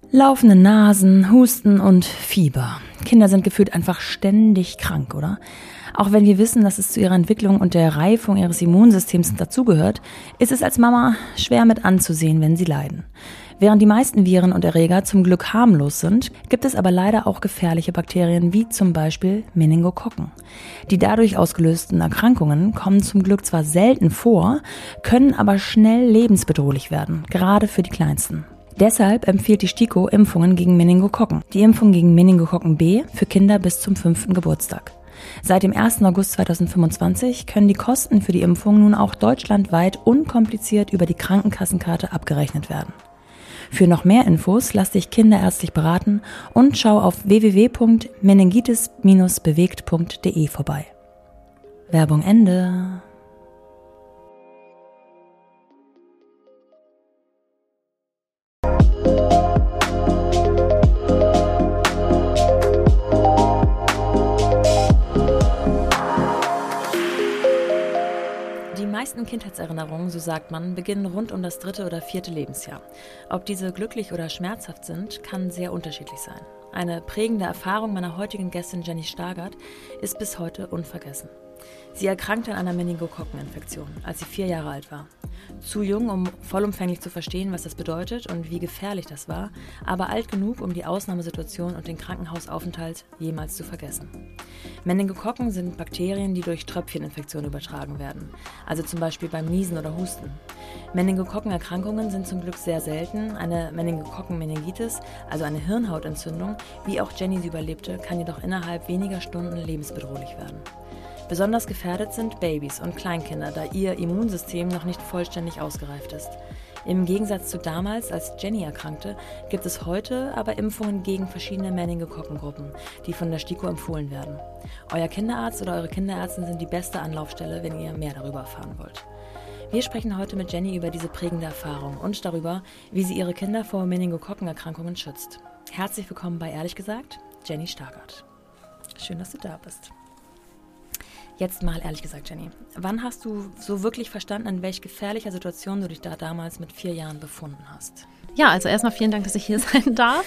Laufende Nasen, Husten und Fieber. Kinder sind gefühlt einfach ständig krank, oder? Auch wenn wir wissen, dass es zu ihrer Entwicklung und der Reifung ihres Immunsystems dazugehört, ist es als Mama schwer mit anzusehen, wenn sie leiden. Während die meisten Viren und Erreger zum Glück harmlos sind, gibt es aber leider auch gefährliche Bakterien wie zum Beispiel Meningokokken. Die dadurch ausgelösten Erkrankungen kommen zum Glück zwar selten vor, können aber schnell lebensbedrohlich werden, gerade für die Kleinsten. Deshalb empfiehlt die STIKO Impfungen gegen Meningokokken. Die Impfung gegen Meningokokken B für Kinder bis zum 5. Geburtstag. Seit dem 1. August 2025 können die Kosten für die Impfung nun auch deutschlandweit unkompliziert über die Krankenkassenkarte abgerechnet werden. Für noch mehr Infos lass dich kinderärztlich beraten und schau auf www.meningitis-bewegt.de vorbei. Werbung Ende. Die meisten Kindheitserinnerungen, so sagt man, beginnen rund um das 3. oder 4. Lebensjahr. Ob diese glücklich oder schmerzhaft sind, kann sehr unterschiedlich sein. Eine prägende Erfahrung meiner heutigen Gästin Jenny Stargard ist bis heute unvergessen. Sie erkrankte an einer Meningokokkeninfektion, als sie 4 Jahre alt war. Zu jung, um vollumfänglich zu verstehen, was das bedeutet und wie gefährlich das war, aber alt genug, um die Ausnahmesituation und den Krankenhausaufenthalt jemals zu vergessen. Meningokokken sind Bakterien, die durch Tröpfcheninfektionen übertragen werden, also zum Beispiel beim Niesen oder Husten. Meningokokkenerkrankungen sind zum Glück sehr selten. Eine Meningokokken-Meningitis, also eine Hirnhautentzündung, wie auch Jenny sie überlebte, kann jedoch innerhalb weniger Stunden lebensbedrohlich werden. Besonders gefährdet sind Babys und Kleinkinder, da ihr Immunsystem noch nicht vollständig ausgereift ist. Im Gegensatz zu damals, als Jenny erkrankte, gibt es heute aber Impfungen gegen verschiedene Meningokokkengruppen, die von der STIKO empfohlen werden. Euer Kinderarzt oder eure Kinderärztin sind die beste Anlaufstelle, wenn ihr mehr darüber erfahren wollt. Wir sprechen heute mit Jenny über diese prägende Erfahrung und darüber, wie sie ihre Kinder vor Meningokokkenerkrankungen schützt. Herzlich willkommen bei Ehrlich gesagt, Jenny Stargard. Schön, dass du da bist. Jetzt mal ehrlich gesagt, Jenny, wann hast du so wirklich verstanden, in welch gefährlicher Situation du dich da damals mit 4 Jahren befunden hast? Ja, also erstmal vielen Dank, dass ich hier sein darf.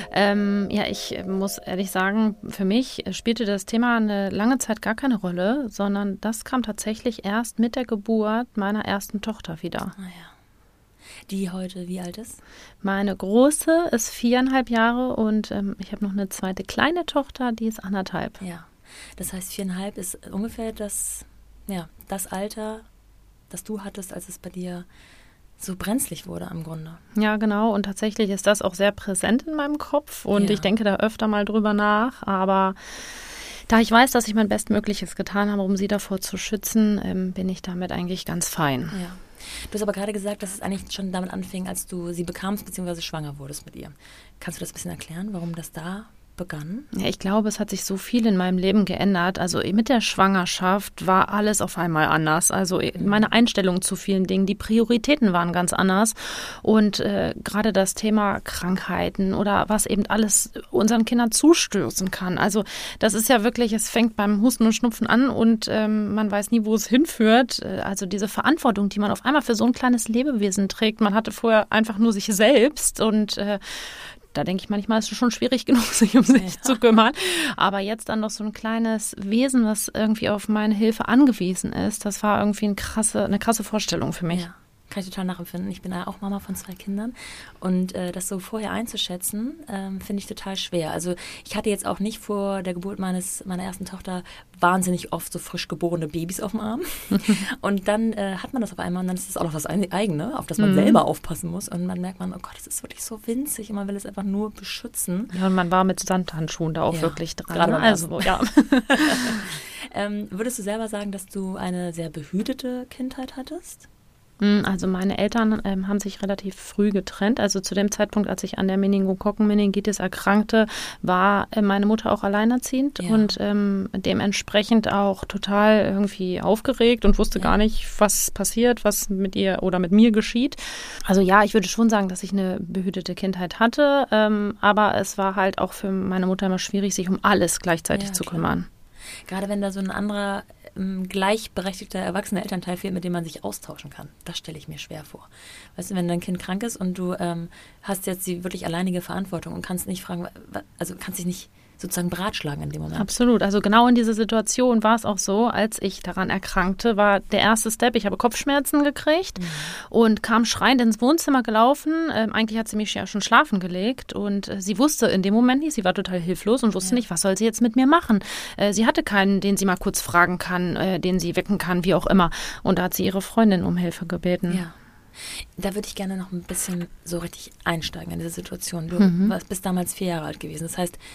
Ich muss ehrlich sagen, für mich spielte das Thema eine lange Zeit gar keine Rolle, sondern das kam tatsächlich erst mit der Geburt meiner ersten Tochter wieder. Ah ja. Die heute wie alt ist? Meine Große ist 4,5 Jahre und ich habe noch eine zweite kleine Tochter, die ist 1,5. Ja. Das heißt, 4,5 ist ungefähr das Alter, das du hattest, als es bei dir so brenzlig wurde im Grunde. Ja, genau. Und tatsächlich ist das auch sehr präsent in meinem Kopf. Und ich denke da öfter mal drüber nach. Aber da ich weiß, dass ich mein Bestmögliches getan habe, um sie davor zu schützen, bin ich damit eigentlich ganz fein. Ja. Du hast aber gerade gesagt, dass es eigentlich schon damit anfing, als du sie bekamst bzw. schwanger wurdest mit ihr. Kannst du das ein bisschen erklären, warum das da begann? Ja, ich glaube, es hat sich so viel in meinem Leben geändert. Also mit der Schwangerschaft war alles auf einmal anders. Also meine Einstellung zu vielen Dingen, die Prioritäten waren ganz anders. Und gerade das Thema Krankheiten oder was eben alles unseren Kindern zustößen kann. Also das ist ja wirklich, es fängt beim Husten und Schnupfen an und man weiß nie, wo es hinführt. Also diese Verantwortung, die man auf einmal für so ein kleines Lebewesen trägt. Man hatte vorher einfach nur sich selbst und da denke ich manchmal, ist es schon schwierig genug, sich um sich zu kümmern. Aber jetzt dann noch so ein kleines Wesen, was irgendwie auf meine Hilfe angewiesen ist, das war irgendwie eine krasse Vorstellung für mich. Ja. Kann ich total nachempfinden. Ich bin auch Mama von 2 Kindern und das so vorher einzuschätzen, finde ich total schwer. Also ich hatte jetzt auch nicht vor der Geburt meiner ersten Tochter wahnsinnig oft so frisch geborene Babys auf dem Arm und dann hat man das auf einmal und dann ist es auch noch das eigene, auf das man selber aufpassen muss und man merkt, oh Gott, das ist wirklich so winzig und man will es einfach nur beschützen. Ja, und man war mit Samthandschuhen da auch wirklich dran. Gerade also, ja. Würdest du selber sagen, dass du eine sehr behütete Kindheit hattest? Also meine Eltern haben sich relativ früh getrennt. Also zu dem Zeitpunkt, als ich an der Meningokokken-Meningitis erkrankte, war meine Mutter auch alleinerziehend und dementsprechend auch total irgendwie aufgeregt und wusste gar nicht, was passiert, was mit ihr oder mit mir geschieht. Also ja, ich würde schon sagen, dass ich eine behütete Kindheit hatte, aber es war halt auch für meine Mutter immer schwierig, sich um alles gleichzeitig zu kümmern. Gerade wenn da so ein anderer gleichberechtigter, erwachsener Elternteil fehlt, mit dem man sich austauschen kann. Das stelle ich mir schwer vor. Weißt du, wenn dein Kind krank ist und du hast jetzt die wirklich alleinige Verantwortung und kannst nicht fragen, also kannst dich nicht sozusagen beratschlagen in dem Moment. Absolut. Also genau in dieser Situation war es auch so, als ich daran erkrankte, war der erste Step, ich habe Kopfschmerzen gekriegt und kam schreiend ins Wohnzimmer gelaufen. Eigentlich hat sie mich ja schon schlafen gelegt und sie wusste in dem Moment nicht, sie war total hilflos und wusste nicht, was soll sie jetzt mit mir machen. Sie hatte keinen, den sie mal kurz fragen kann, den sie wecken kann, wie auch immer. Und da hat sie ihre Freundin um Hilfe gebeten. Ja. Da würde ich gerne noch ein bisschen so richtig einsteigen in diese Situation. Du bist damals 4 Jahre alt gewesen. Das heißt,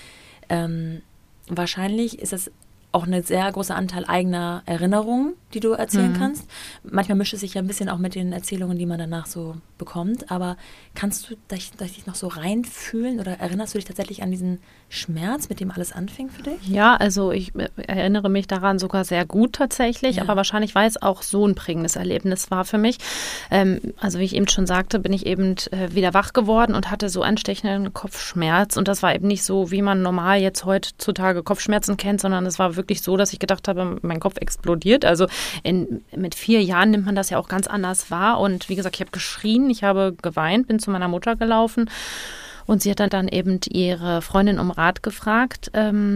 wahrscheinlich ist es auch ein sehr großer Anteil eigener Erinnerungen, die du erzählen kannst. Manchmal mischt es sich ja ein bisschen auch mit den Erzählungen, die man danach so bekommt. Aber kannst du dich noch so reinfühlen oder erinnerst du dich tatsächlich an diesen Schmerz, mit dem alles anfing für dich? Ja, also ich erinnere mich daran sogar sehr gut tatsächlich, aber wahrscheinlich, weil es auch so ein prägendes Erlebnis war für mich. Also wie ich eben schon sagte, bin ich eben wieder wach geworden und hatte so einen stechenden Kopfschmerz. Und das war eben nicht so, wie man normal jetzt heutzutage Kopfschmerzen kennt, sondern es war wirklich so, dass ich gedacht habe, mein Kopf explodiert. Also mit 4 Jahren nimmt man das ja auch ganz anders wahr. Und wie gesagt, ich habe geschrien, ich habe geweint, bin zu meiner Mutter gelaufen. Und sie hat dann eben ihre Freundin um Rat gefragt.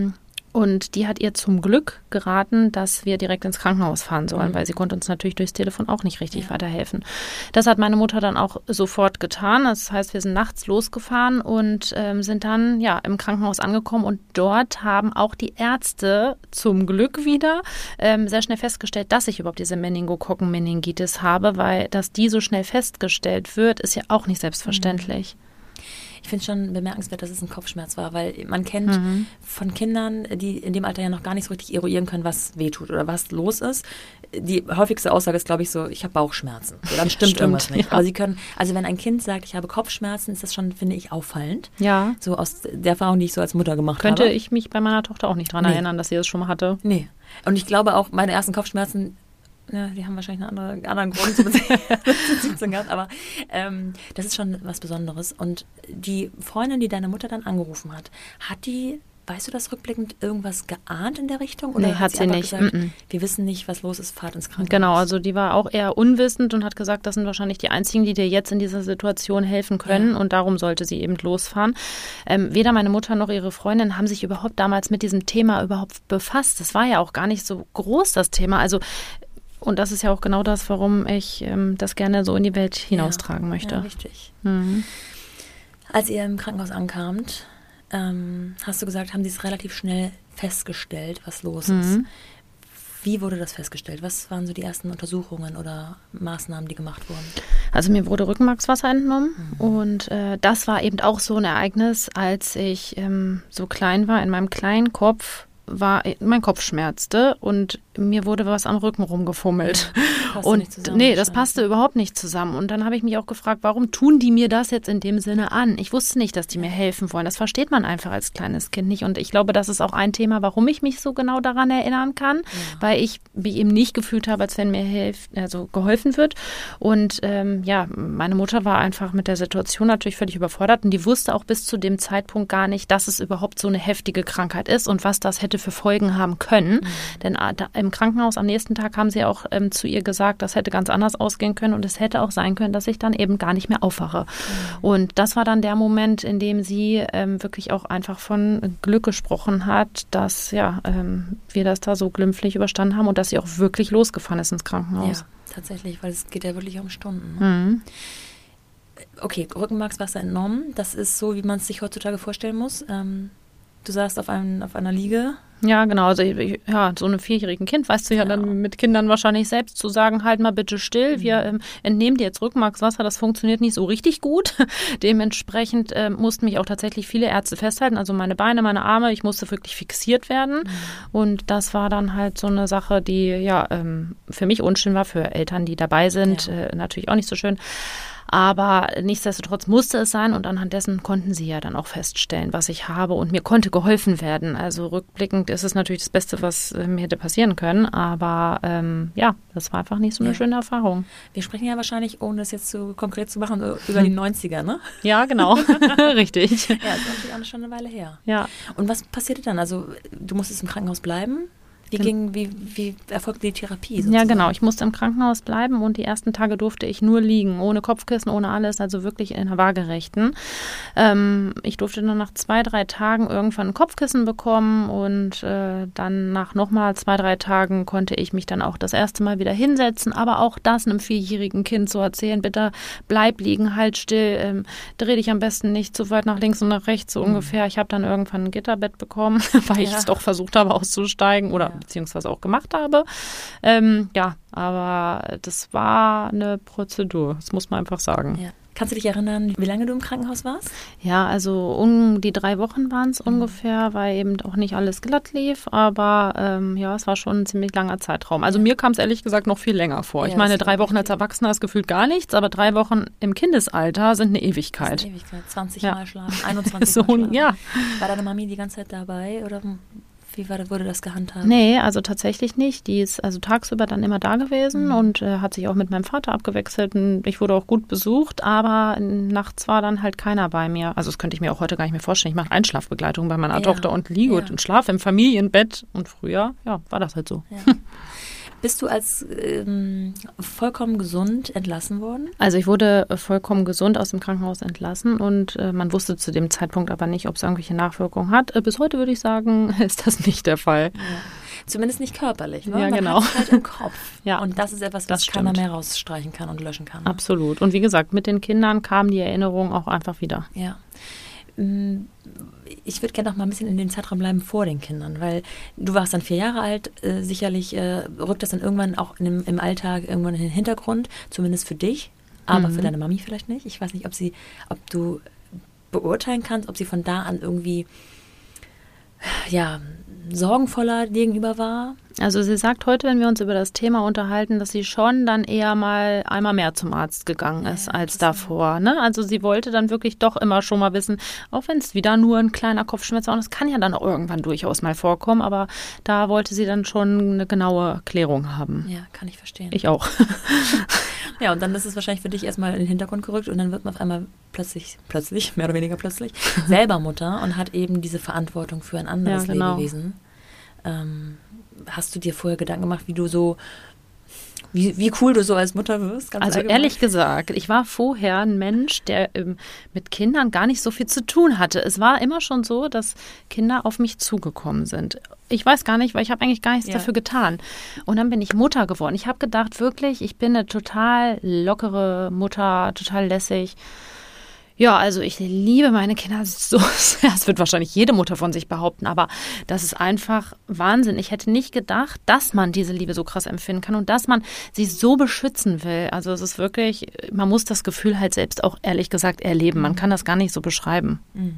Und die hat ihr zum Glück geraten, dass wir direkt ins Krankenhaus fahren sollen, weil sie konnte uns natürlich durchs Telefon auch nicht richtig weiterhelfen. Das hat meine Mutter dann auch sofort getan. Das heißt, wir sind nachts losgefahren und sind dann im Krankenhaus angekommen. Und dort haben auch die Ärzte zum Glück wieder sehr schnell festgestellt, dass ich überhaupt diese Meningokokken-Meningitis habe, weil dass die so schnell festgestellt wird, ist ja auch nicht selbstverständlich. Ich finde es schon bemerkenswert, dass es ein Kopfschmerz war, weil man kennt von Kindern, die in dem Alter ja noch gar nicht so richtig eruieren können, was wehtut oder was los ist. Die häufigste Aussage ist, glaube ich, so, ich habe Bauchschmerzen. So, dann stimmt irgendwas nicht. Aber sie können, also wenn ein Kind sagt, ich habe Kopfschmerzen, ist das schon, finde ich, auffallend. Ja. So aus der Erfahrung, die ich so als Mutter gemacht habe. Könnte ich mich bei meiner Tochter auch nicht dran erinnern, dass sie das schon mal hatte. Nee. Und ich glaube auch, meine ersten Kopfschmerzen, ja, die haben wahrscheinlich einen anderen Grund zu gehabt, aber das ist schon was Besonderes. Und die Freundin, die deine Mutter dann angerufen hat die, weißt du das rückblickend, irgendwas geahnt in der Richtung? Oder nee, hat sie nicht. Gesagt, wir wissen nicht, was los ist, fahrt ins Krankenhaus? Genau, also die war auch eher unwissend und hat gesagt, das sind wahrscheinlich die Einzigen, die dir jetzt in dieser Situation helfen können und darum sollte sie eben losfahren. Weder meine Mutter noch ihre Freundin haben sich überhaupt damals mit diesem Thema überhaupt befasst. Das war ja auch gar nicht so groß, das Thema. Also und das ist ja auch genau das, warum ich das gerne so in die Welt hinaustragen möchte. Ja, richtig. Als ihr im Krankenhaus ankamt, hast du gesagt, haben sie es relativ schnell festgestellt, was los ist. Wie wurde das festgestellt? Was waren so die ersten Untersuchungen oder Maßnahmen, die gemacht wurden? Also mir wurde Rückenmarkswasser entnommen und das war eben auch so ein Ereignis, als ich so klein war, in meinem kleinen Kopf war mein Kopf schmerzte und mir wurde was am Rücken rumgefummelt. Und das passte überhaupt nicht zusammen. Und dann habe ich mich auch gefragt, warum tun die mir das jetzt in dem Sinne an? Ich wusste nicht, dass die mir helfen wollen. Das versteht man einfach als kleines Kind nicht. Und ich glaube, das ist auch ein Thema, warum ich mich so genau daran erinnern kann, weil ich mich eben nicht gefühlt habe, als wenn mir geholfen wird. Und meine Mutter war einfach mit der Situation natürlich völlig überfordert und die wusste auch bis zu dem Zeitpunkt gar nicht, dass es überhaupt so eine heftige Krankheit ist und was das hätte für Folgen haben können. Denn im Krankenhaus am nächsten Tag haben sie auch zu ihr gesagt, das hätte ganz anders ausgehen können und es hätte auch sein können, dass ich dann eben gar nicht mehr aufwache. Und das war dann der Moment, in dem sie wirklich auch einfach von Glück gesprochen hat, dass wir das da so glimpflich überstanden haben und dass sie auch wirklich losgefahren ist ins Krankenhaus. Ja, tatsächlich, weil es geht ja wirklich um Stunden. Ne? Okay, Rückenmarkswasser entnommen, das ist so, wie man es sich heutzutage vorstellen muss. Du saßt auf einer Liege. Ja, genau. Also so einem 4-jährigen Kind, weißt du ja dann mit Kindern wahrscheinlich selbst zu sagen, halt mal bitte still, wir entnehmen dir jetzt Rückenmarkswasser, das funktioniert nicht so richtig gut. Dementsprechend mussten mich auch tatsächlich viele Ärzte festhalten, also meine Beine, meine Arme, ich musste wirklich fixiert werden. Und das war dann halt so eine Sache, die für mich unschön war, für Eltern, die dabei sind, natürlich auch nicht so schön. Aber nichtsdestotrotz musste es sein und anhand dessen konnten sie ja dann auch feststellen, was ich habe und mir konnte geholfen werden. Also rückblickend ist es natürlich das Beste, was mir hätte passieren können, aber das war einfach nicht so eine schöne Erfahrung. Wir sprechen ja wahrscheinlich, ohne das jetzt so konkret zu machen, über die 90er, ne? Ja, genau, richtig. Ja, das ist natürlich auch schon eine Weile her. Ja. Und was passierte dann? Also du musstest im Krankenhaus bleiben? Wie erfolgte die Therapie sozusagen? Ja, genau. Ich musste im Krankenhaus bleiben und die ersten Tage durfte ich nur liegen, ohne Kopfkissen, ohne alles, also wirklich in der Waagerechten. Ich durfte dann nach 2-3 Tagen irgendwann ein Kopfkissen bekommen und dann nach nochmal 2-3 Tagen konnte ich mich dann auch das erste Mal wieder hinsetzen, aber auch das einem 4-jährigen Kind zu erzählen, bitte bleib liegen, halt still, dreh dich am besten nicht zu weit nach links und nach rechts, so ungefähr. Ich habe dann irgendwann ein Gitterbett bekommen, weil ich es doch versucht habe auszusteigen oder beziehungsweise auch gemacht habe. Aber das war eine Prozedur, das muss man einfach sagen. Ja. Kannst du dich erinnern, wie lange du im Krankenhaus warst? Ja, also um die 3 Wochen waren es ungefähr, weil eben auch nicht alles glatt lief. Aber es war schon ein ziemlich langer Zeitraum. Also mir kam es ehrlich gesagt noch viel länger vor. Ich meine, 3 Wochen als Erwachsener ist gefühlt gar nichts, aber 3 Wochen im Kindesalter sind eine Ewigkeit. Das ist eine Ewigkeit. 20 Mal schlafen, 21 Mal schlafen. Ja. War deine Mami die ganze Zeit dabei oder wurde das gehandhabt? Nee, also tatsächlich nicht. Die ist also tagsüber dann immer da gewesen und hat sich auch mit meinem Vater abgewechselt. Und ich wurde auch gut besucht, aber nachts war dann halt keiner bei mir. Also das könnte ich mir auch heute gar nicht mehr vorstellen. Ich mache Einschlafbegleitung bei meiner Tochter und liege und schlafe im Familienbett. Und früher, war das halt so. Ja. Bist du als vollkommen gesund entlassen worden? Also ich wurde vollkommen gesund aus dem Krankenhaus entlassen und man wusste zu dem Zeitpunkt aber nicht, ob es irgendwelche Nachwirkungen hat. Bis heute würde ich sagen, ist das nicht der Fall. Ja. Zumindest nicht körperlich, ne? Ja, man genau. hat es halt im Kopf. Ja, und das ist etwas, was keiner mehr rausstreichen kann und löschen kann. Ne? Absolut. Und wie gesagt, mit den Kindern kam die Erinnerung auch einfach wieder. Ja. Ich würde gerne noch mal ein bisschen in dem Zeitraum bleiben vor den Kindern, weil du warst dann 4 Jahre alt, sicherlich rückt das dann irgendwann auch im Alltag irgendwann in den Hintergrund, zumindest für dich, aber für deine Mami vielleicht nicht. Ich weiß nicht, ob du beurteilen kannst, ob sie von da an irgendwie sorgenvoller gegenüber war. Also sie sagt heute, wenn wir uns über das Thema unterhalten, dass sie schon dann eher mal einmal mehr zum Arzt gegangen ist als davor. Ne? Also sie wollte dann wirklich doch immer schon mal wissen, auch wenn es wieder nur ein kleiner Kopfschmerz war, und das kann ja dann auch irgendwann durchaus mal vorkommen, aber da wollte sie dann schon eine genaue Klärung haben. Ja, kann ich verstehen. Ich auch. Ja, und dann ist es wahrscheinlich für dich erstmal in den Hintergrund gerückt und dann wird man auf einmal plötzlich, mehr oder weniger plötzlich, selber Mutter und hat eben diese Verantwortung für ein anderes Lebewesen. Hast du dir vorher Gedanken gemacht, wie cool du so als Mutter wirst? Ganz also allgemein? Ehrlich gesagt, ich war vorher ein Mensch, der mit Kindern gar nicht so viel zu tun hatte. Es war immer schon so, dass Kinder auf mich zugekommen sind. Ich weiß gar nicht, weil ich habe eigentlich gar nichts dafür getan. Und dann bin ich Mutter geworden. Ich habe gedacht, wirklich, ich bin eine total lockere Mutter, total lässig. Ja, also ich liebe meine Kinder so sehr. Das wird wahrscheinlich jede Mutter von sich behaupten, aber das ist einfach Wahnsinn. Ich hätte nicht gedacht, dass man diese Liebe so krass empfinden kann und dass man sie so beschützen will. Also es ist wirklich, man muss das Gefühl halt selbst auch ehrlich gesagt erleben. Man kann das gar nicht so beschreiben.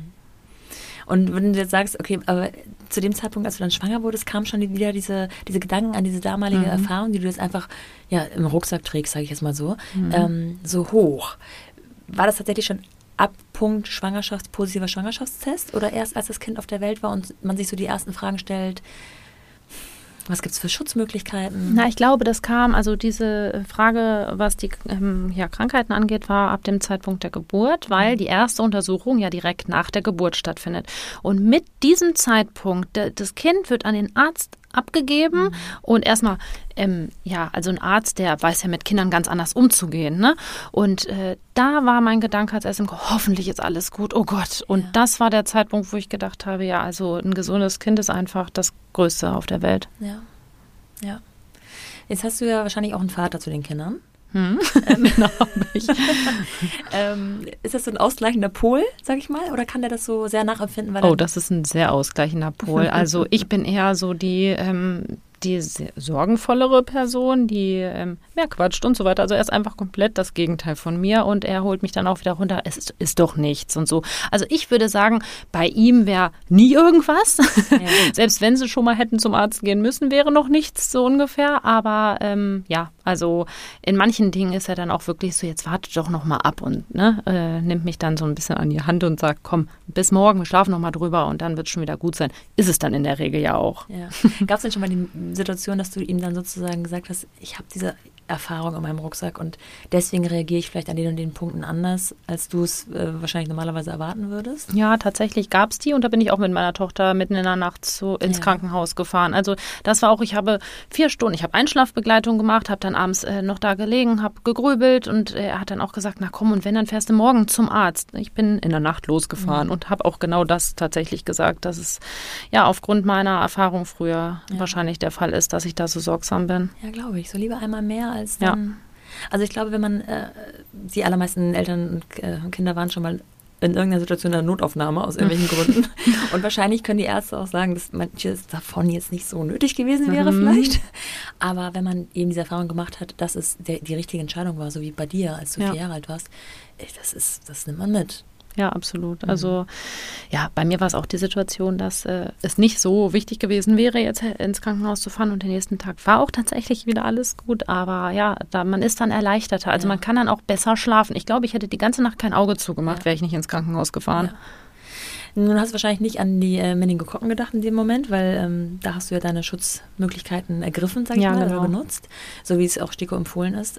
Und wenn du jetzt sagst, okay, aber zu dem Zeitpunkt, als du dann schwanger wurdest, kamen schon wieder diese Gedanken an diese damalige Erfahrung, die du jetzt einfach im Rucksack trägst, sage ich jetzt mal so, so hoch. War das tatsächlich schon ab Punkt positiver Schwangerschaftstest oder erst als das Kind auf der Welt war und man sich so die ersten Fragen stellt, was gibt es für Schutzmöglichkeiten? Na, ich glaube, das kam, also diese Frage, was die Krankheiten angeht, war ab dem Zeitpunkt der Geburt, weil die erste Untersuchung ja direkt nach der Geburt stattfindet. Und mit diesem Zeitpunkt, das Kind wird an den Arzt abgegeben und erstmal, also ein Arzt, der weiß ja mit Kindern ganz anders umzugehen, ne? Und da war mein Gedanke als erstes, hoffentlich ist alles gut, oh Gott. Und das war der Zeitpunkt, wo ich gedacht habe, also ein gesundes Kind ist einfach das Größte auf der Welt. Ja. Jetzt hast du ja wahrscheinlich auch einen Vater zu den Kindern. Genau, habe ich. Ist das so ein ausgleichender Pol, sag ich mal, oder kann der das so sehr nachempfinden? Das ist ein sehr ausgleichender Pol. Also ich bin eher so die sorgenvollere Person, die mehr quatscht und so weiter. Also er ist einfach komplett das Gegenteil von mir und er holt mich dann auch wieder runter. Es ist doch nichts und so. Also ich würde sagen, bei ihm wäre nie irgendwas. Ja. Selbst wenn sie schon mal hätten zum Arzt gehen müssen, wäre noch nichts so ungefähr. Aber also in manchen Dingen ist er dann auch wirklich so, jetzt warte doch noch mal ab und nimmt mich dann so ein bisschen an die Hand und sagt, komm, bis morgen, wir schlafen noch mal drüber und dann wird es schon wieder gut sein. Ist es dann in der Regel ja auch. Ja. Gab es denn schon mal Situation, dass du ihm dann sozusagen gesagt hast, ich habe diese Erfahrung in meinem Rucksack und deswegen reagiere ich vielleicht an den und den Punkten anders, als du es wahrscheinlich normalerweise erwarten würdest? Ja, tatsächlich gab es die und da bin ich auch mit meiner Tochter mitten in der Nacht ins Krankenhaus gefahren. Also das war auch, ich habe 4 Stunden, ich habe Einschlafbegleitung gemacht, habe dann abends noch da gelegen, habe gegrübelt und er hat dann auch gesagt, na komm, und wenn, dann fährst du morgen zum Arzt. Ich bin in der Nacht losgefahren und habe auch genau das tatsächlich gesagt, dass es ja aufgrund meiner Erfahrung früher wahrscheinlich der Fall ist, dass ich da so sorgsam bin. Ja, glaube ich. So lieber einmal mehr als dann. Ja. Also ich glaube, wenn man, die allermeisten Eltern und Kinder waren schon mal in irgendeiner Situation in der Notaufnahme aus irgendwelchen Gründen. Und wahrscheinlich können die Ärzte auch sagen, dass manches davon jetzt nicht so nötig gewesen wäre vielleicht. Aber wenn man eben diese Erfahrung gemacht hat, dass es die richtige Entscheidung war, so wie bei dir, als du 4 Jahre alt warst, das nimmt man mit. Ja, absolut. Also ja, bei mir war es auch die Situation, dass es nicht so wichtig gewesen wäre, jetzt ins Krankenhaus zu fahren und den nächsten Tag war auch tatsächlich wieder alles gut. Aber ja, man ist dann erleichterter. Also man kann dann auch besser schlafen. Ich glaube, ich hätte die ganze Nacht kein Auge zugemacht, wäre ich nicht ins Krankenhaus gefahren. Ja. Nun hast du wahrscheinlich nicht an die Meningokokken gedacht in dem Moment, weil da hast du ja deine Schutzmöglichkeiten ergriffen, sag ich mal, oder benutzt, so wie es auch STIKO empfohlen ist.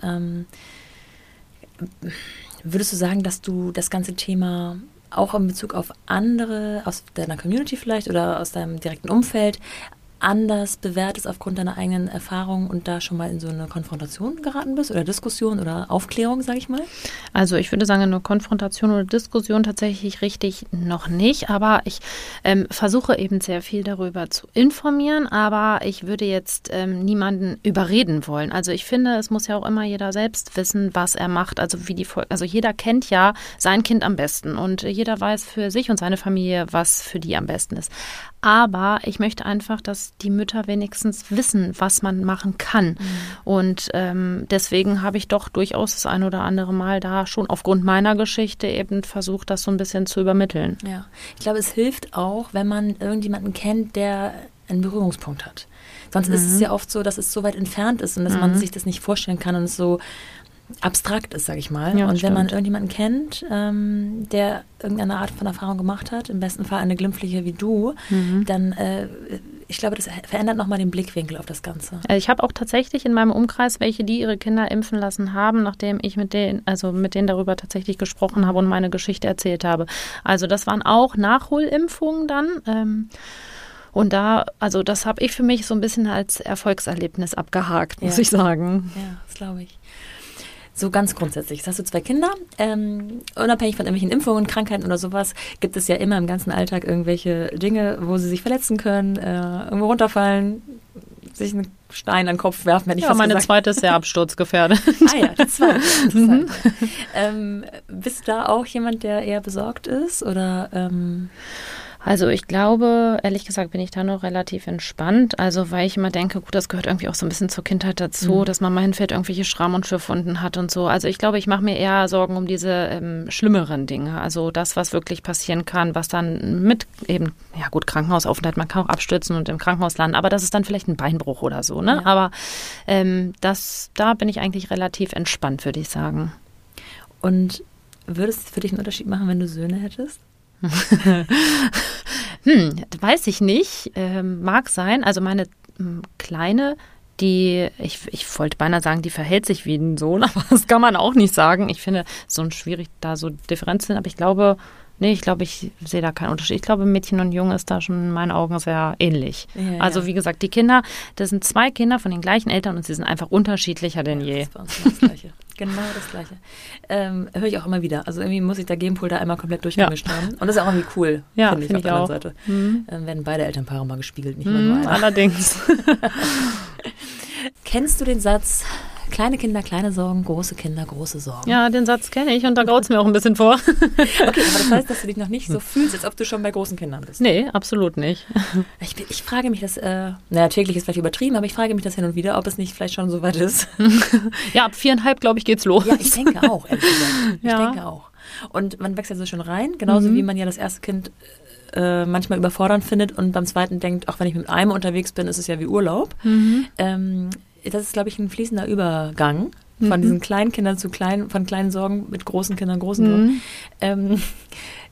Würdest du sagen, dass du das ganze Thema auch in Bezug auf andere, aus deiner Community vielleicht oder aus deinem direkten Umfeld, anders bewertest aufgrund deiner eigenen Erfahrung und da schon mal in so eine Konfrontation geraten bist oder Diskussion oder Aufklärung, sage ich mal? Also ich würde sagen, eine Konfrontation oder Diskussion tatsächlich richtig noch nicht, aber ich versuche eben sehr viel darüber zu informieren, aber ich würde jetzt niemanden überreden wollen. Also ich finde, es muss ja auch immer jeder selbst wissen, was er macht, also also jeder kennt ja sein Kind am besten und jeder weiß für sich und seine Familie, was für die am besten ist. Aber ich möchte einfach, dass die Mütter wenigstens wissen, was man machen kann. Und deswegen habe ich doch durchaus das ein oder andere Mal da schon aufgrund meiner Geschichte eben versucht, das so ein bisschen zu übermitteln. Ja, ich glaube, es hilft auch, wenn man irgendjemanden kennt, der einen Berührungspunkt hat. Sonst ist es ja oft so, dass es so weit entfernt ist und dass man sich das nicht vorstellen kann und es so abstrakt ist, sage ich mal. Ja, und wenn man irgendjemanden kennt, der irgendeine Art von Erfahrung gemacht hat, im besten Fall eine glimpfliche wie du, dann, ich glaube, das verändert nochmal den Blickwinkel auf das Ganze. Ich habe auch tatsächlich in meinem Umkreis welche, die ihre Kinder impfen lassen haben, nachdem ich mit denen darüber tatsächlich gesprochen habe und meine Geschichte erzählt habe. Also das waren auch Nachholimpfungen dann. Und das habe ich für mich so ein bisschen als Erfolgserlebnis abgehakt, muss ich sagen. Ja, das glaube ich. So ganz grundsätzlich. Jetzt hast du 2 Kinder. Unabhängig von irgendwelchen Impfungen, Krankheiten oder sowas, gibt es ja immer im ganzen Alltag irgendwelche Dinge, wo sie sich verletzen können, irgendwo runterfallen, sich einen Stein an den Kopf werfen, wenn ich fast meine gesagt. zweite ist sehr absturzgefährdet. Die zweite. Bist du da auch jemand, der eher besorgt ist? Oder Also ich glaube, ehrlich gesagt, bin ich da noch relativ entspannt. Also weil ich immer denke, gut, das gehört irgendwie auch so ein bisschen zur Kindheit dazu, dass man mal hinfällt, irgendwelche Schramm- und Schürfwunden hat und so. Also ich glaube, ich mache mir eher Sorgen um diese schlimmeren Dinge. Also das, was wirklich passieren kann, was dann mit eben, ja gut, Krankenhausaufenthalt, man kann auch abstürzen und im Krankenhaus landen, aber das ist dann vielleicht ein Beinbruch oder so, ne? Ja. Aber da bin ich eigentlich relativ entspannt, würde ich sagen. Und würde es für dich einen Unterschied machen, wenn du Söhne hättest? Weiß ich nicht. Mag sein. Also meine Kleine, ich wollte beinahe sagen, die verhält sich wie ein Sohn, aber das kann man auch nicht sagen. Ich finde es so schwierig, da so Differenzen, aber ich glaube, ich sehe da keinen Unterschied. Ich glaube, Mädchen und Junge ist da schon in meinen Augen sehr ähnlich. Ja, also wie gesagt, die Kinder, das sind 2 Kinder von den gleichen Eltern und sie sind einfach unterschiedlicher denn je. Das ist bei uns das Gleiche. Genau das Gleiche. Höre ich auch immer wieder. Also irgendwie muss ich der Genpool da einmal komplett durchgemischt haben. Und das ist auch irgendwie cool, finde ich auf der anderen Seite. Werden beide Elternpaare mal gespiegelt, nicht nur einer. Allerdings. Kennst du den Satz, kleine Kinder, kleine Sorgen, große Kinder, große Sorgen? Ja, den Satz kenne ich und da graut es mir auch ein bisschen vor. Okay, aber das heißt, dass du dich noch nicht so fühlst, als ob du schon bei großen Kindern bist. Nee, absolut nicht. Ich frage mich das, täglich ist vielleicht übertrieben, aber ich frage mich das hin und wieder, ob es nicht vielleicht schon so weit ist. Ja, ab 4,5, glaube ich, geht's los. Ja, ich denke auch, ehrlich gesagt. Ich denke auch. Und man wächst ja so schon rein, genauso wie man ja das erste Kind manchmal überfordernd findet und beim zweiten denkt, auch wenn ich mit einem unterwegs bin, ist es ja wie Urlaub. Das ist, glaube ich, ein fließender Übergang von diesen kleinen Kindern von kleinen Sorgen mit großen Kindern, großen Sorgen.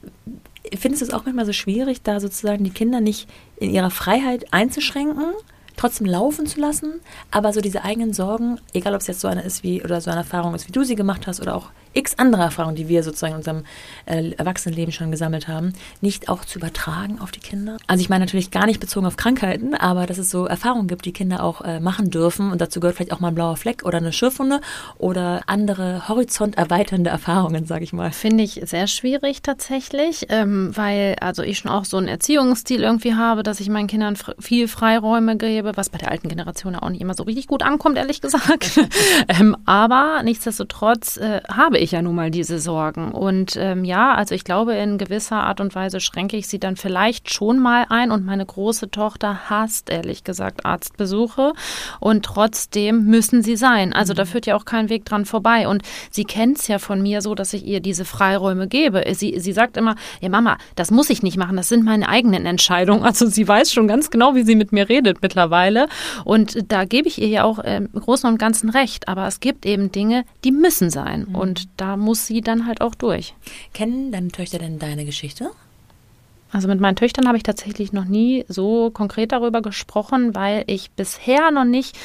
Findest du es auch manchmal so schwierig, da sozusagen die Kinder nicht in ihrer Freiheit einzuschränken, trotzdem laufen zu lassen, aber so diese eigenen Sorgen, egal ob es jetzt so eine ist oder so eine Erfahrung ist, wie du sie gemacht hast oder auch x andere Erfahrungen, die wir sozusagen in unserem Erwachsenenleben schon gesammelt haben, nicht auch zu übertragen auf die Kinder. Also ich meine natürlich gar nicht bezogen auf Krankheiten, aber dass es so Erfahrungen gibt, die Kinder auch machen dürfen und dazu gehört vielleicht auch mal ein blauer Fleck oder eine Schürfwunde oder andere horizonterweiternde Erfahrungen, sage ich mal. Finde ich sehr schwierig tatsächlich, weil also ich schon auch so einen Erziehungsstil irgendwie habe, dass ich meinen Kindern viel Freiräume gebe, was bei der alten Generation ja auch nicht immer so richtig gut ankommt, ehrlich gesagt. Aber nichtsdestotrotz habe ich ja nun mal diese Sorgen. Und also ich glaube, in gewisser Art und Weise schränke ich sie dann vielleicht schon mal ein. Und meine große Tochter hasst, ehrlich gesagt, Arztbesuche. Und trotzdem müssen sie sein. Also da führt ja auch kein Weg dran vorbei. Und sie kennt es ja von mir so, dass ich ihr diese Freiräume gebe. Sie sagt immer, ja Mama, das muss ich nicht machen, das sind meine eigenen Entscheidungen. Also sie weiß schon ganz genau, wie sie mit mir redet mittlerweile. Und da gebe ich ihr ja auch im Großen und Ganzen recht. Aber es gibt eben Dinge, die müssen sein. Und da muss sie dann halt auch durch. Kennen deine Töchter denn deine Geschichte? Also mit meinen Töchtern habe ich tatsächlich noch nie so konkret darüber gesprochen, weil ich bisher noch nicht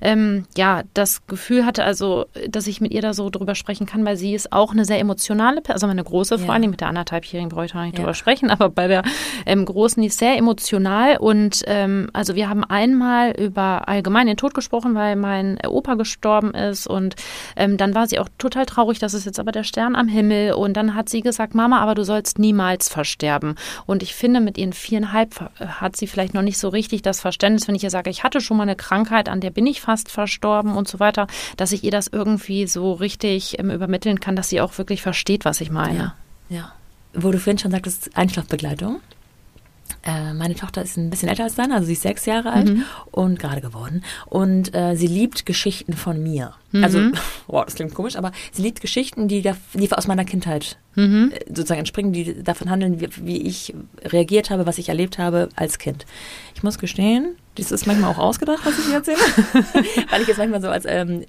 das Gefühl hatte, also dass ich mit ihr da so drüber sprechen kann, weil sie ist auch eine sehr emotionale Person, also meine Große vor allem, mit der 1,5-Jährigen brauche ich noch nicht drüber sprechen, aber bei der Großen, die ist sehr emotional und also wir haben einmal über allgemein den Tod gesprochen, weil mein Opa gestorben ist und dann war sie auch total traurig, das ist jetzt aber der Stern am Himmel und dann hat sie gesagt, Mama, aber du sollst niemals versterben. Und ich finde, mit ihren 4,5 hat sie vielleicht noch nicht so richtig das Verständnis, wenn ich ihr sage, ich hatte schon mal eine Krankheit, an der bin ich fast verstorben und so weiter, dass ich ihr das irgendwie so richtig übermitteln kann, dass sie auch wirklich versteht, was ich meine. Ja. Wo du vorhin schon sagtest, Einschlafbegleitung. Meine Tochter ist ein bisschen älter als deine, also sie ist 6 Jahre alt und gerade geworden. Und sie liebt Geschichten von mir. Also, das klingt komisch, aber sie liebt Geschichten, die aus meiner Kindheit sozusagen entspringen, die davon handeln, wie ich reagiert habe, was ich erlebt habe als Kind. Ich muss gestehen, das ist manchmal auch ausgedacht, was ich hier erzähle, weil ich es manchmal so als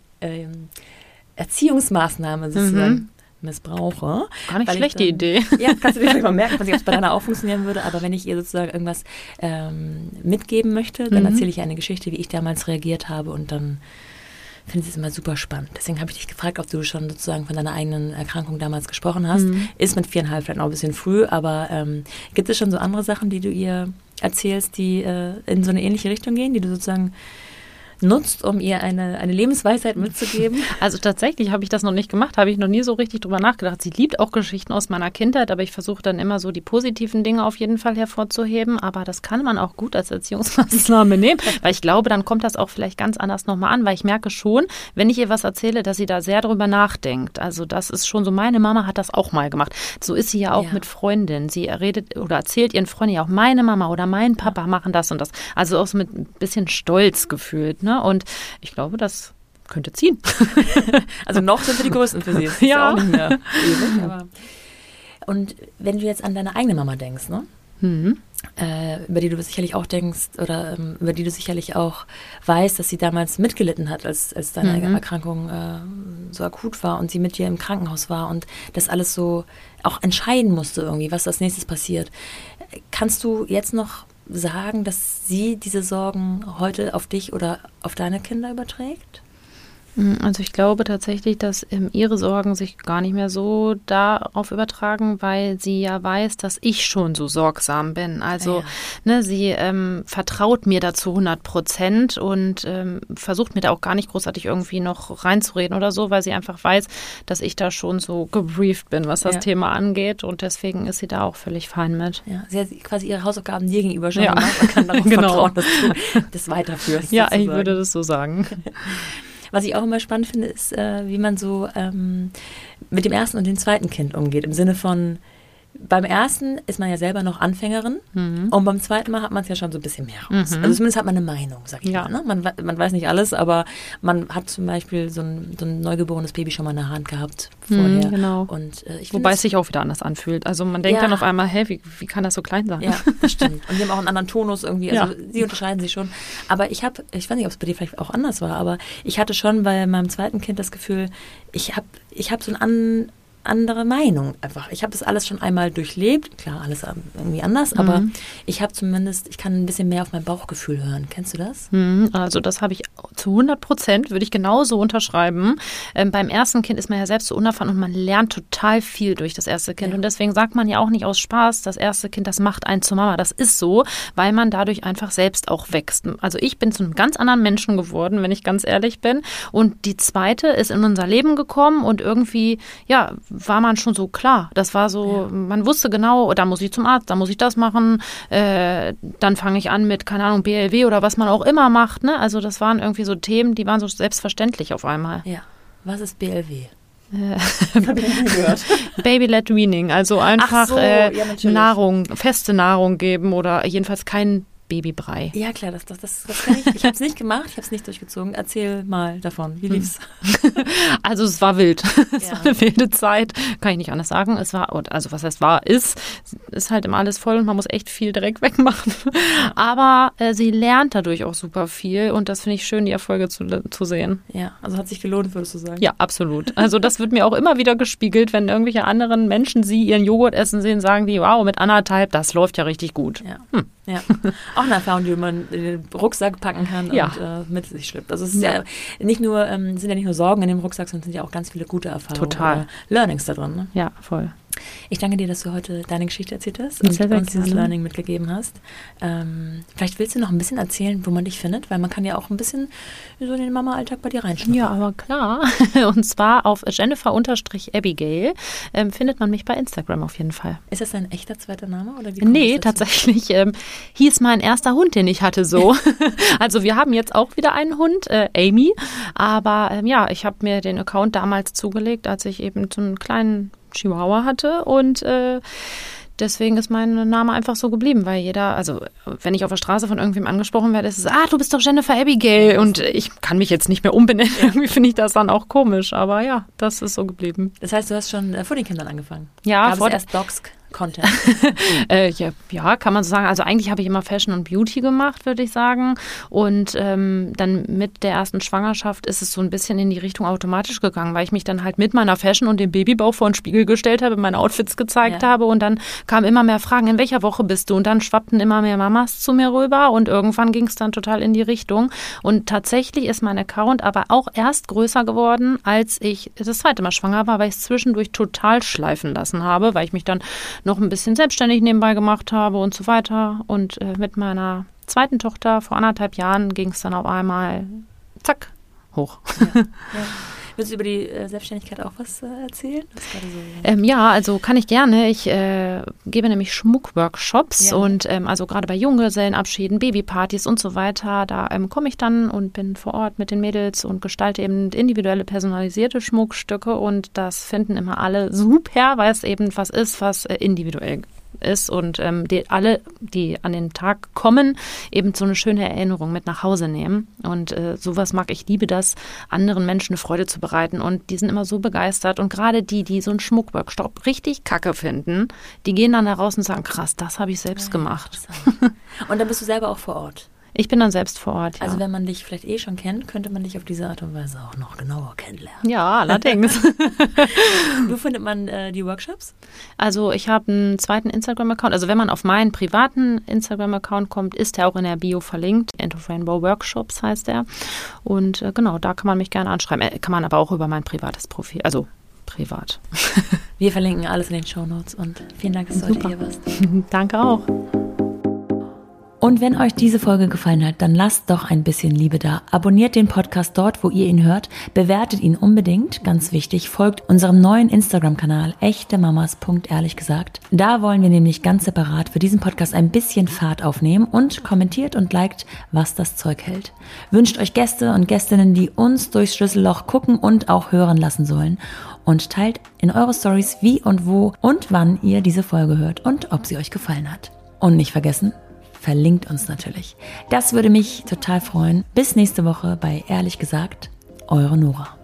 Erziehungsmaßnahme sozusagen missbrauche. Gar nicht schlechte Idee. Ja, kannst du dir vielleicht mal merken, ob es bei deiner auch funktionieren würde, aber wenn ich ihr sozusagen irgendwas mitgeben möchte, dann erzähle ich eine Geschichte, wie ich damals reagiert habe und dann finde ich es immer super spannend. Deswegen habe ich dich gefragt, ob du schon sozusagen von deiner eigenen Erkrankung damals gesprochen hast. Ist mit 4,5 vielleicht noch ein bisschen früh, aber gibt es schon so andere Sachen, die du ihr erzählst, die in so eine ähnliche Richtung gehen, die du sozusagen nutzt, um ihr eine Lebensweisheit mitzugeben? Also tatsächlich habe ich das noch nicht gemacht, habe ich noch nie so richtig drüber nachgedacht. Sie liebt auch Geschichten aus meiner Kindheit, aber ich versuche dann immer so die positiven Dinge auf jeden Fall hervorzuheben, aber das kann man auch gut als Erziehungsmaßnahme nehmen, weil ich glaube, dann kommt das auch vielleicht ganz anders nochmal an, weil ich merke schon, wenn ich ihr was erzähle, dass sie da sehr drüber nachdenkt. Also das ist schon so, meine Mama hat das auch mal gemacht. So ist sie ja auch mit Freundinnen. Sie redet oder erzählt ihren Freunden ja auch, meine Mama oder mein Papa machen das und das. Also auch so mit ein bisschen Stolz gefühlt, ne? Und ich glaube, das könnte ziehen. Also noch sind wir die Größten für sie. Das ist ja auch nicht mehr ewig, aber. Und wenn du jetzt an deine eigene Mama denkst, ne? Über die du sicherlich auch denkst oder über die du sicherlich auch weißt, dass sie damals mitgelitten hat, als deine Erkrankung so akut war und sie mit dir im Krankenhaus war und das alles so auch entscheiden musste irgendwie, was als nächstes passiert. Kannst du jetzt noch sagen, dass sie diese Sorgen heute auf dich oder auf deine Kinder überträgt? Also ich glaube tatsächlich, dass ihre Sorgen sich gar nicht mehr so darauf übertragen, weil sie ja weiß, dass ich schon so sorgsam bin. Also sie vertraut mir da zu 100% und versucht mir da auch gar nicht großartig irgendwie noch reinzureden oder so, weil sie einfach weiß, dass ich da schon so gebrieft bin, was das Thema angeht und deswegen ist sie da auch völlig fein mit. Ja, sie hat quasi ihre Hausaufgaben dir gegenüber schon gemacht und kann darauf vertrauen, dass du das weiterführst. Ja, sozusagen. Ich würde das so sagen. Was ich auch immer spannend finde, ist, wie man so mit dem ersten und dem zweiten Kind umgeht. Im Sinne von, beim ersten ist man ja selber noch Anfängerin und beim zweiten Mal hat man es ja schon so ein bisschen mehr raus. Also zumindest hat man eine Meinung, sag ich mal. Ne? Man weiß nicht alles, aber man hat zum Beispiel so ein neugeborenes Baby schon mal in der Hand gehabt vorher. Genau. Und, wobei es sich auch wieder anders anfühlt. Also man denkt dann auf einmal, wie kann das so klein sein? Ja, das stimmt. Und die haben auch einen anderen Tonus irgendwie. Also sie unterscheiden sich schon. Aber ich weiß nicht, ob es bei dir vielleicht auch anders war, aber ich hatte schon bei meinem zweiten Kind das Gefühl, ich hab so ein andere Meinung einfach. Ich habe das alles schon einmal durchlebt. Klar, alles irgendwie anders, aber ich kann ein bisschen mehr auf mein Bauchgefühl hören. Kennst du das? Also das habe ich zu 100%, würde ich genauso unterschreiben. Beim ersten Kind ist man ja selbst so unerfahren und man lernt total viel durch das erste Kind. Und deswegen sagt man ja auch nicht aus Spaß, das erste Kind, das macht einen zur Mama. Das ist so, weil man dadurch einfach selbst auch wächst. Also ich bin zu einem ganz anderen Menschen geworden, wenn ich ganz ehrlich bin. Und die zweite ist in unser Leben gekommen und irgendwie, ja, war man schon so klar. Das war so, man wusste genau, da muss ich zum Arzt, da muss ich das machen, dann fange ich an mit, keine Ahnung, BLW oder was man auch immer macht. Ne? Also das waren irgendwie so Themen, die waren so selbstverständlich auf einmal. Ja. Was ist BLW? Das habe ich nie gehört. Baby-led Weaning, also einfach Nahrung, feste Nahrung geben oder jedenfalls kein Babybrei. Ja, klar, das kann ich. Ich habe es nicht gemacht, ich habe es nicht durchgezogen. Erzähl mal davon. Wie lief's? Also es war wild. Es war eine wilde Zeit. Kann ich nicht anders sagen. Es war, also was heißt war, ist halt immer alles voll und man muss echt viel Dreck wegmachen. Aber sie lernt dadurch auch super viel und das finde ich schön, die Erfolge zu sehen. Ja, also hat sich gelohnt, würdest du sagen? Ja, absolut. Also das wird mir auch immer wieder gespiegelt, wenn irgendwelche anderen Menschen sie ihren Joghurt essen sehen, sagen die, wow, mit 1,5, das läuft ja richtig gut. Ja. Ja, auch eine Erfahrung, die man in den Rucksack packen kann und mit sich schleppt. Also es ist ja nicht nur, sind ja nicht nur Sorgen in dem Rucksack, sondern sind ja auch ganz viele gute Erfahrungen. Total. Learnings da drin. Ne? Ja, voll. Ich danke dir, dass du heute deine Geschichte erzählt hast und uns dieses Learning mitgegeben hast. Vielleicht willst du noch ein bisschen erzählen, wo man dich findet, weil man kann ja auch ein bisschen so in den Mama-Alltag bei dir reinschauen. Ja, aber klar. Und zwar auf Jennifer_Abigail findet man mich bei Instagram auf jeden Fall. Ist das dein echter zweiter Name? Oder wie nee, tatsächlich hieß mein erster Hund, den ich hatte, so. Also wir haben jetzt auch wieder einen Hund, Amy. Aber ich habe mir den Account damals zugelegt, als ich eben so einen kleinen Chihuahua hatte und deswegen ist mein Name einfach so geblieben, weil jeder, also wenn ich auf der Straße von irgendwem angesprochen werde, ist es, du bist doch Jennifer Abigail und ich kann mich jetzt nicht mehr umbenennen. Irgendwie finde ich das dann auch komisch, aber ja, das ist so geblieben. Das heißt, du hast schon vor den Kindern angefangen? Ja. Gab es erst Docs-Content? Ja, kann man so sagen. Also eigentlich habe ich immer Fashion und Beauty gemacht, würde ich sagen. Und dann mit der ersten Schwangerschaft ist es so ein bisschen in die Richtung automatisch gegangen, weil ich mich dann halt mit meiner Fashion und dem Babybauch vor den Spiegel gestellt habe, meine Outfits gezeigt habe und dann kamen immer mehr Fragen, in welcher Woche bist du? Und dann schwappten immer mehr Mamas zu mir rüber und irgendwann ging es dann total in die Richtung. Und tatsächlich ist mein Account aber auch erst größer geworden, als ich das zweite Mal schwanger war, weil ich es zwischendurch total schleifen lassen habe, weil ich mich dann noch ein bisschen selbstständig nebenbei gemacht habe und so weiter. Und mit meiner zweiten Tochter vor 1,5 Jahren ging es dann auf einmal, zack, hoch. Ja. Willst du über die Selbstständigkeit auch was erzählen? Also kann ich gerne. Ich gebe nämlich Schmuckworkshops und also gerade bei Junggesellenabschieden, Babypartys und so weiter, da komme ich dann und bin vor Ort mit den Mädels und gestalte eben individuelle personalisierte Schmuckstücke und das finden immer alle super, weil es eben was ist, was individuell ist und alle, die an den Tag kommen, eben so eine schöne Erinnerung mit nach Hause nehmen. Und sowas mag ich, liebe das, anderen Menschen eine Freude zu bereiten. Und die sind immer so begeistert. Und gerade die so einen Schmuckworkshop richtig kacke finden, die gehen dann da raus und sagen, krass, das habe ich selbst gemacht. Und dann bist du selber auch vor Ort? Ich bin dann selbst vor Ort, ja. Also wenn man dich vielleicht schon kennt, könnte man dich auf diese Art und Weise auch noch genauer kennenlernen. Ja, allerdings. Wo findet man die Workshops? Also ich habe einen zweiten Instagram-Account. Also wenn man auf meinen privaten Instagram-Account kommt, ist der auch in der Bio verlinkt. End of Rainbow Workshops heißt der. Und genau, da kann man mich gerne anschreiben. Kann man aber auch über mein privates Profil, also privat. Wir verlinken alles in den Shownotes und vielen Dank, dass du heute hier warst. Danke auch. Und wenn euch diese Folge gefallen hat, dann lasst doch ein bisschen Liebe da. Abonniert den Podcast dort, wo ihr ihn hört. Bewertet ihn unbedingt. Ganz wichtig, folgt unserem neuen Instagram-Kanal echtemamas.ehrlichgesagt. Da wollen wir nämlich ganz separat für diesen Podcast ein bisschen Fahrt aufnehmen und kommentiert und liked, was das Zeug hält. Wünscht euch Gäste und Gästinnen, die uns durchs Schlüsselloch gucken und auch hören lassen sollen. Und teilt in eure Stories, wie und wo und wann ihr diese Folge hört und ob sie euch gefallen hat. Und nicht vergessen, verlinkt uns natürlich. Das würde mich total freuen. Bis nächste Woche bei Ehrlich gesagt, eure Nora.